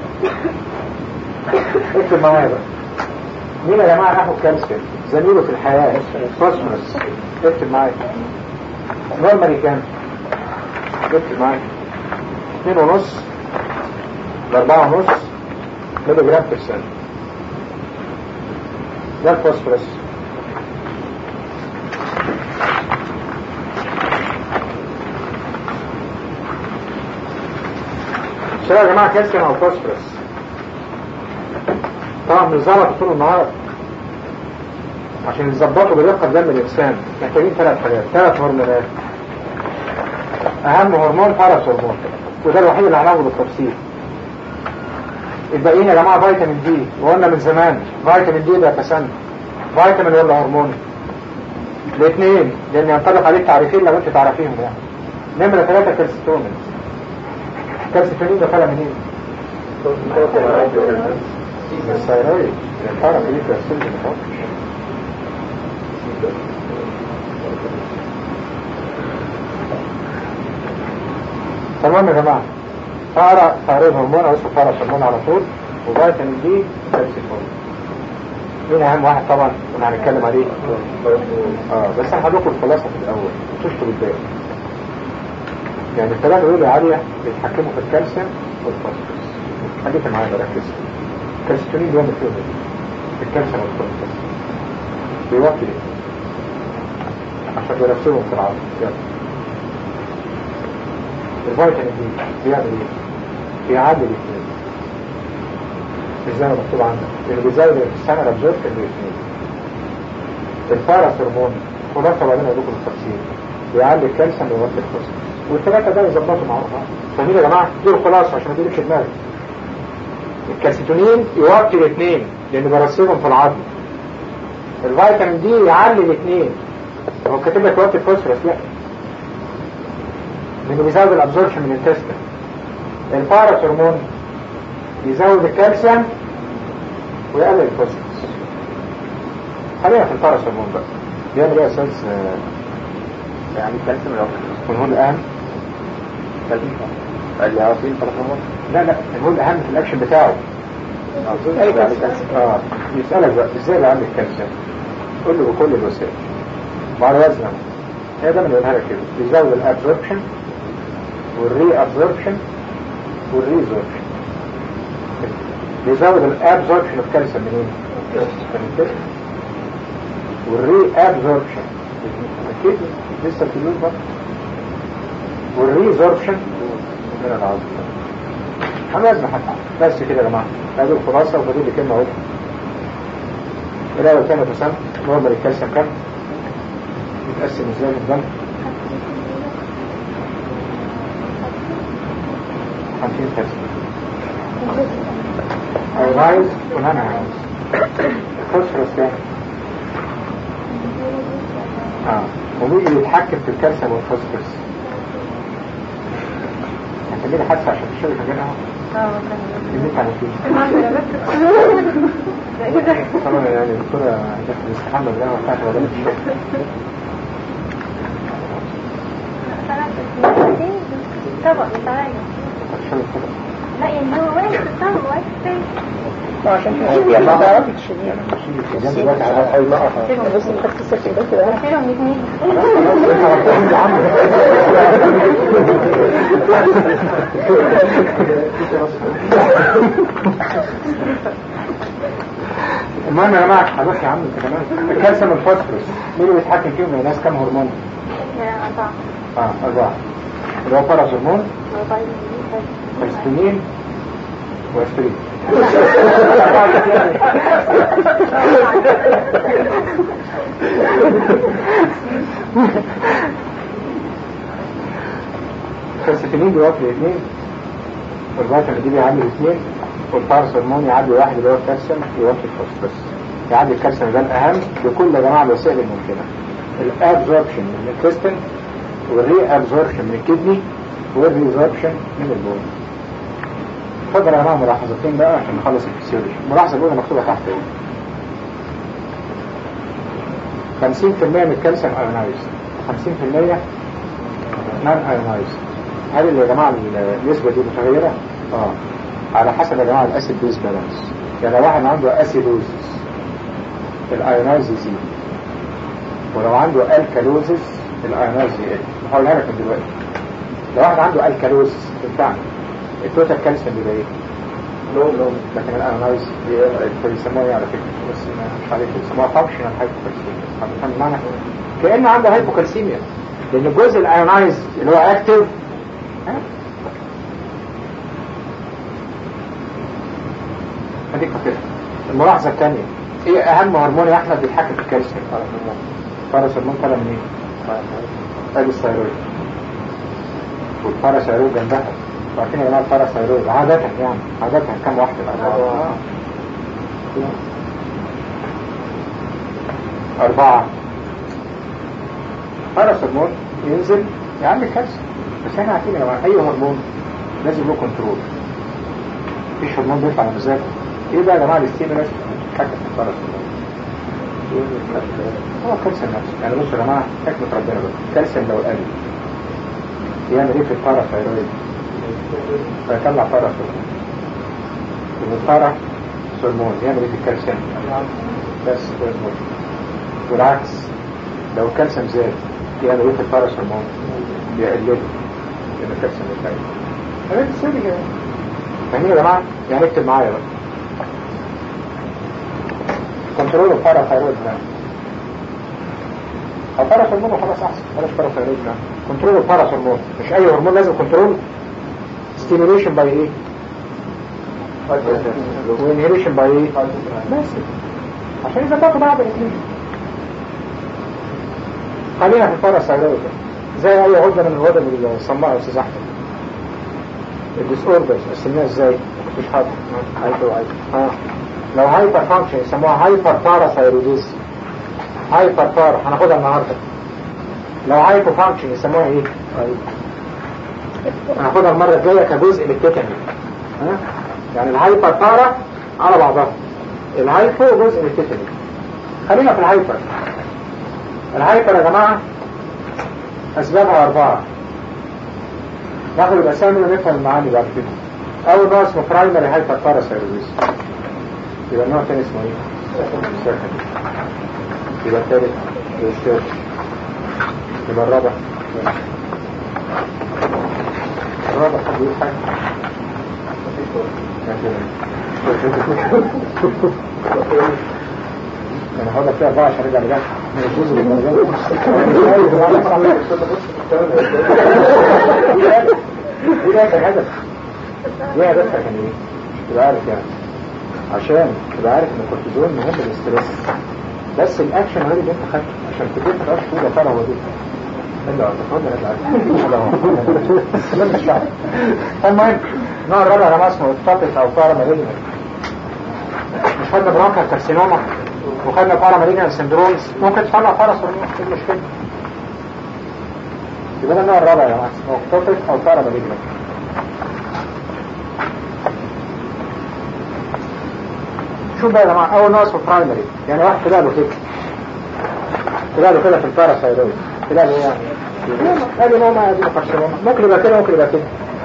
اكتب معايا بقى. مين يا جماعه هاخد كالسيوم؟ زميله في الحياه فوسفورس. اكتب معايا نورمالي كام؟ اكتب معايا اتنين ونص لاربعة ونص ملي جرام في السنة. ده الفوسفورس. شو يا جماعة كالسيوم او فوسفورس؟ طبعا بنظبط طول النهار عشان يظبطوا بدقة دم الانسان محتاجين ثلاث حاجات ثلاث هرمونات. اهم هرمون فارس هرمون وده الوحيد اللي هناخده بالتفصيل. الباقيين يا جماعة فيتامين دي وقلنا من زمان فيتامين دي ده تسنن. فيتامين ولا هرمون؟ الاثنين لان ينطبق عليه التعريفين لو انت تعرفيهم يعني. نمرة ثلاثة كالسيتونين. كالسيتونين ده طالع منين؟ من الثيرويد. الحركة دي كالسيتونين بتاعه. تمام يا جماعة. فارا ثيرويد هرمون او اسمه فارا هرمون على طول، وفيتامين دي كالسيتونين. مين اهم واحد طبعا كنا هنتكلم عليه؟ اه بس انا هدوكم الخلاصة في الاول تشتوا بالباقي. يعني الثلاثة دول عالية بيتحكموا في الكالسيوم والفوسفورس. خليك معايا بركز. الكالسيتونين بيعمل فيهم ايه؟ الكالسيوم والفوسفورس بيوطي ايه؟ عشان بيرسلهم في العظم. يلا. الفيتامين دي بيعمل ايه؟ بيعلي الاثنين. ازاي ما مكتوب عندك؟ اللي بيزود السنة الابزورب في الاثنين. الفارس هرمون خلاصة بعدين هدوكم التفصيل بيعلي الكالسيوم ويوطي الفوسفورس. والثلاثة ده يظبطوا مع بعض. فاهمين يا جماعة؟ دي الخلاصة عشان ما تقولش في دماغك. الكالسيتونين يوطي الاثنين لأنه برسبهم في العظم. الفيتامين دي يعلي الاثنين. هو كاتب لك يوطي الفوسفورس لا. لأنه بيزود الابزوربشن من الانتستين. الفارس هرمون يزود الكالسيوم ويقلل الفوسفورس. خلينا في الفارس هرمون بقى. بيعمل ايه اساس يعني الكالسيوم لو هو الأهم اللي عارفين طرفهم لا لا هو الأهم في الأكشن بتاعه. اه يسألك بقى ازاي بعمل الكالسيوم؟ قول له بكل الوسائل وعلى وزنه. هي ده اللي بنقولها لك كده بيزود الابزوربشن والري ابزوربشن والريزوربشن. بيزود الابزوربشن اوف كالسيوم منين؟ من الكتف. والري ابزوربشن اكيد لسه الفلوس بقى. والريزوربشن من العظم. هنوزن حتى بس كده يا جماعه. هذه الخلاصه وفاضل لي كلمه واحده. الاول ثاني تسمى نورمال الكالسيوم كام؟ يتقسم ازاي في الدم؟ خمسين كالسيوم. ايونايز ونان ايونايز. الفوسفورس كام؟ اه ومين اللي يتحكم في الكالسيوم والفوسفورس؟ هتعملي حادثة عشان تشتري حاجات اهو. اه اللي انت عملتيه طبعا يعني الدكتورة الاستحمى بالله وفاة ولا بالشكل طبق بتاعي لا يعني هو واحد طبق واحد تاني عشان كده ما تعرفي تشيليه بس خدت السكة ده كده هشيلهم الاثنين المهم يا جماعة هروح يا عم انت كمان. الكالسيوم والفوسفورس مين اللي بيتحكم فيهم يا ناس؟ كام هرمون؟ أربعة اه أربعة اللي هو فرز هرمون كالسيتونين واسترين. الكالسيتونين بيوقف الاثنين والفيتامين دي بيعمل اثنين والفارس هرمون يعدي واحد اللي هو الكالسيوم يوقف الفوسفورس. يعدي الكالسيوم ده الأهم بكل يا جماعة الوسائل الممكنة. الابزوربشن من الانتستين والري ابزوربشن من الكدني والريزوربشن من البول. اتفضل يا جماعة ملاحظتين بقى عشان نخلص الفسيولوجي. الملاحظة الأولى مكتوبة تحت ايه؟ خمسين في المية من الكالسيوم ايونايز خمسين في المية نان ايونايز. هل يا جماعة النسبة دي متغيرة؟ اه على حسب يا جماعة الاسيد بيز بالانس. يعني لو واحد عنده اسيدوزيس الايونايز يزيد، ولو عنده الكالوزيس الايونايز يقل. هقولها لك من دلوقتي. لو واحد عنده الكالوزيس بتاعنا التوتال كالسيوم بيبقى ايه؟ لو لو لكن الايونايز بيسموها ايه على فكرة؟ بس مش عليك بيسموها فانكشنال هايبوكالسيميا. هتفهم معنى كأن عنده هايبوكالسيميا لان الجزء الايونايز اللي هو اكتف هديك فكرة. الملاحظة الثانية ايه اهم هرمون يا احمد بيتحكم في الكالسيوم؟ فرس هرمون طالع منين؟ ادي الثيرويد والباراثايرويد جنبها. عارفين يا جماعه الباراثايرويد عادة يعني عادة كم واحدة الأربعة؟ أربعة الفرس هرمون ينزل يعمل كالسيوم. بس احنا عارفين يا جماعه اي هرمون لازم له كنترول. مفيش هرمون بيطلع على مزاجه. ايه بقى يا جماعه الاستيمولاس بتتحكم في الفرس هرمون؟ هو الكالسيوم نفسه. يعني بصوا يا جماعه حكمه ربنا بقى، الكالسيوم لو قل يعمل ايه في الباراثايرويد؟ فيطلع فرس هرمون. والفرس هرمون يعمل ايه في الكالسيوم؟ بس هرمون. والعكس لو الكالسيوم زاد يعمل ايه في الفرس هرمون؟ يقلله لان الكالسيوم يتغير. انا بتسيبي كده فاهمين يا جماعه؟ يعني اكتب معايا بقى كنترول الباراثايرويد ده او فرس هرمون وخلاص احسن بلاش باراثايرويد ده. كنترول الفرس هرمون مش اي هرمون لازم كنترول. ستيميوليشن باي ايه؟ وانهيبيشن باي ايه؟ بس عشان يظبطوا بعض الاثنين. خلينا في الباراثايرويد زي اي عضله من الغدد اللي صنعها استاذ احمد. الديس اوردرز قسمناها ازاي؟ ما كنتش حاضر. هايبر وهايبر اه لو هايبر فانكشن يسموها هايبر باراثايرويديز. هايبر بارا هناخدها النهارده. لو هايبر فانكشن يسموها ايه؟ هناخدها المره الجايه كجزء من التكنيك. ها يعني الهايبر بارا على بعضها، الهايبو جزء من التكنيك. خلينا في الهايبر. الهايبر يا جماعه اسبابها اربعه. ناخد الاسامي ونفهم المعاني بعد كده. اول نوع اسمه برايمري هايبر باراثايرويديز. يبقى النوع الثاني اسمه ايه؟ سكندري. يبقى الثالث الثالث. يبقى الرابع الرابع حد يقول حاجه؟ انا هقول لك فيها اربعه عشان ارجع لجاي من الجزء اللي دي ده هدف. دي هدفها كان ايه؟ تبقى عارف يعني عشان تبقى عارف ان الكورتيزون مهم للاسترس. بس الاكشن هو اللي انت خدته عشان تجيب تبقاش فوق ترى هو دي الا تاخدها لا مش عارف. المهم النوع الرابع يا جماعه اسمه اتفاقس او باراماليجنال. مش خدنا برونكا كارسينوما وخدنا باراماليجنال سندرومز ممكن تطلع فرس هرمون. ايه المشكله؟ يبقى ده النوع الرابع يا جماعه اسمه اتفاقس او باراماليجنال. شوف بقى يا جماعه اول نوع اسمه برايمري يعني واحد طلع له كده طلع له كده في الباراثايرويد طلع له يعني ادي نوع ما ادي كارسينوما. ممكن يبقى كده ممكن يبقى كده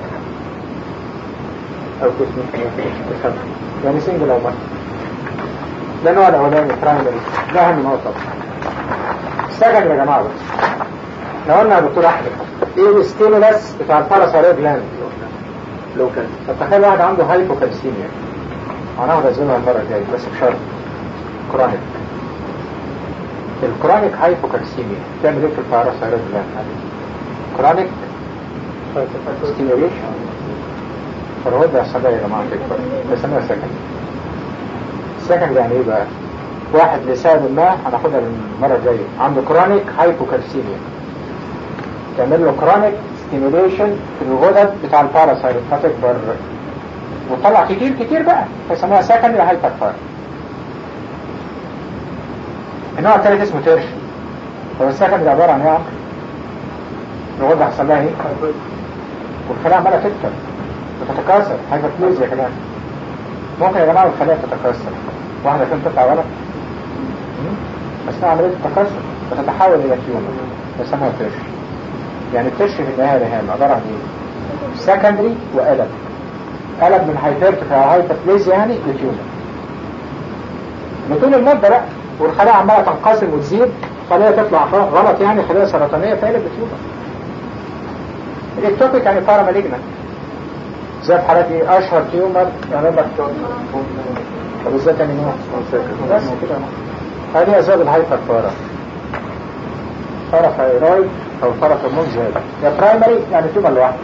او كده يعني سنجل او مالتي. ده نوع الاولاني برايمري ده اهم نقطه. السكند يا جماعه بس لو قلنا يا دكتور احمد ايه الستيمولاس بتاع الباراثايرويد جلاند لوكال. طب تخيل واحد عنده هايبوكالسيميا هناخد ازمها المره الجايه بس بشرط كرونيك. الكرونيك هايبوكالسيميا تعمل ايه في الباراثايرويد جلاند؟ كرونيك ستيميوليشن فالهود بيحصل يا جماعه كده بيسموها سكند. السكند يعني ايه بقى؟ واحد لسبب ما هناخدها المره الجايه عنده كرونيك هايبوكالسيميا تعمل له كرونيك ستيميوليشن في الغدد بتاع الباراثايرويد فتكبر وطلع كتير كتير بقى فيسموها سكندري هايبر بارا. النوع الثالث اسمه تيرشي. هو السكندري عباره عن ايه يا عم؟ الغده حصل لها ايه؟ والخلايا عماله تكتر وتتكاثر هايبربليزيا كمان. ممكن يا جماعه الخلايا تتكاثر واحده فين تطلع ولد اثناء عمليه التكاثر وتتحول الى تيومر يسموها تيرشي. يعني التيرشي في النهايه رهان عباره عن ايه؟ سكندري وقلب قلب من هايبرتيكا او هايبربليزيا يعني لتيومر لطول المده بقى والخلايا عماله تنقسم وتزيد خلايا تطلع غلط يعني خلايا سرطانيه تقلب لتيومر. الاكتوبيك يعني باراماليجنال زي في حالات ايه؟ اشهر تيومر يعني ربك طب ازاي تاني نوع؟ بس كده هذه اسباب الهايبر بارا. باراثايرويد او باراثورمون زياده يا برايمري يعني تيومر لوحده.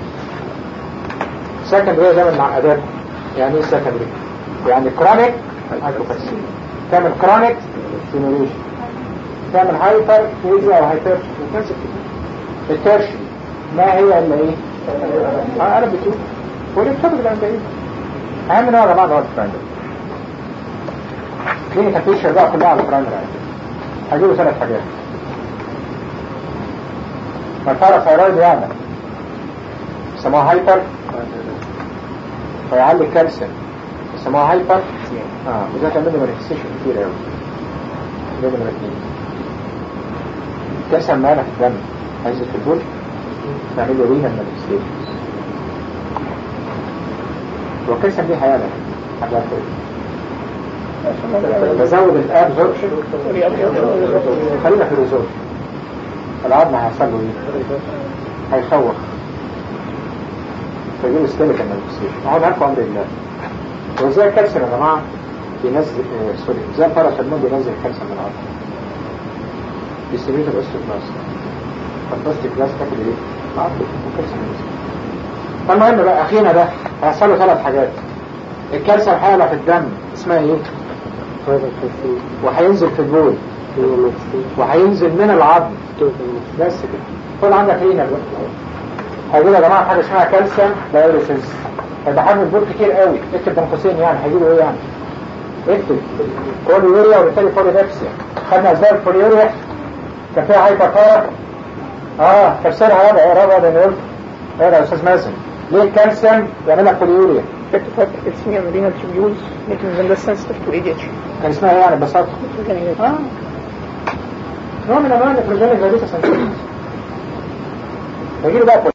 سكندري زي ما المعقدات يعني ايه سكندري؟ يعني كرونيك هايبوكالسيميا تعمل كرونيك ستيميوليشن تعمل هايبر فيزيا او هايبر التيرشي ما هي الا ايه؟ اه انا بتقول والاكتوبيك ده ايه؟ اهم نوع يا جماعه هو البرايمري. كلينيكال بيكتشر بقى كلها على البرايمري. هجيبوا ثلاث حاجات. ما الباراثايرويد يعمل يسموها هايبر فيعلي الكالسيوم يسموها هايبر اه وده كان منه مانيفستيشن كتير قوي. ده نمرة اتنين. الكالسيوم مالح في الدم هينزل في البول نعمل له رينال مانيفستيشن. والكالسيوم دي حياة حاجات بزود الابزوربشن خلينا في الريزورت. العظم هيحصل له ايه؟ هيخوخ فيجيب السكيليكال مانيفستيشن. اهو معاكم امر الله. وازاي الكالسيوم يا جماعه بينزل آه سوري ازاي الباراثيرمون بينزل الكالسيوم من العظم؟ ديستريبيوتر اوستيوبلاست فالبلاستيك كلاس تاكل ايه؟ العظم والكالسيوم ينزل. فالمهم بقى اخينا ده هيحصل له ثلاث حاجات. الكالسيوم حاله في الدم اسمها ايه؟ وهينزل في البول وهينزل من العظم بس كده. طول عندك رينا بقى هيجيب يا جماعه حاجه اسمها كالسيوم دايوريسيس. هيبقى حجم البول كتير قوي. اكتب بين قوسين يعني هيجيبوا ايه يعني؟ اكتب بوليوريا وبالتالي بوليدكسيا. خدنا ازاي البوليوريا كان فيها هايبر اه تفسيرها هذا ايه رابع ده قلت ايه يا استاذ مازن ليه الكالسيوم يعمل لك بوليوريا؟ ارتفاع الكالسيوم رينال تيوبيولز making them less sensitive to اي دي اتش. كان اسمها ايه يعني ببساطه؟ اه نوع من انواع النيتروجين الغريزه سنتين. هيجي له بقى